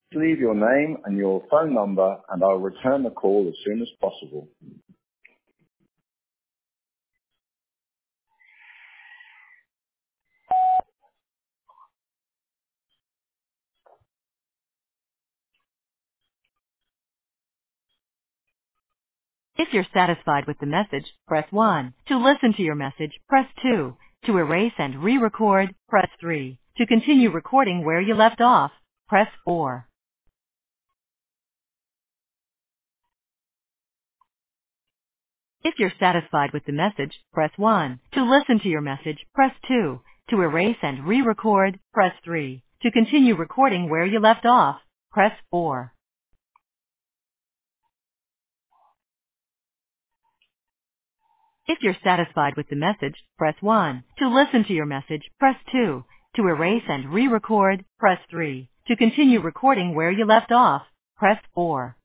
Leave your name and your phone number, and I'll return the call as soon as possible. If you're satisfied with the message, press 1. To listen to your message, press 2. To erase and re-record, press 3. To continue recording where you left off, press 4. If you're satisfied with the message, press 1. To listen to your message, press 2. To erase and re-record, press 3. To continue recording where you left off, press 4. If you're satisfied with the message, press 1. To listen to your message, press 2. To erase and re-record, press 3. To continue recording where you left off, press 4.